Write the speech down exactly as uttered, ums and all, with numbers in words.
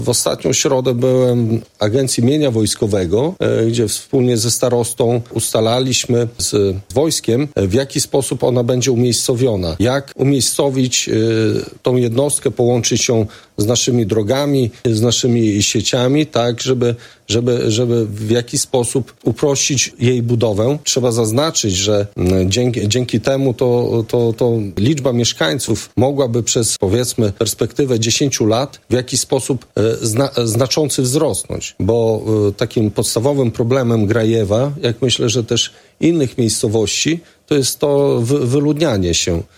W ostatnią środę byłem w Agencji Mienia Wojskowego, gdzie wspólnie ze starostą ustalaliśmy z wojskiem, w jaki sposób ona będzie umiejscowiona. Jak umiejscowić tą jednostkę, połączyć ją z naszymi drogami, z naszymi sieciami, tak, żeby, żeby, żeby w jakiś sposób uprościć jej budowę. Trzeba zaznaczyć, że dzięki, dzięki temu to, to, to liczba mieszkańców mogłaby przez, powiedzmy, perspektywę dziesięciu lat w jakiś sposób zna, znaczący wzrosnąć, bo takim podstawowym problemem Grajewa, jak myślę, że też innych miejscowości, to jest to wy, wyludnianie się.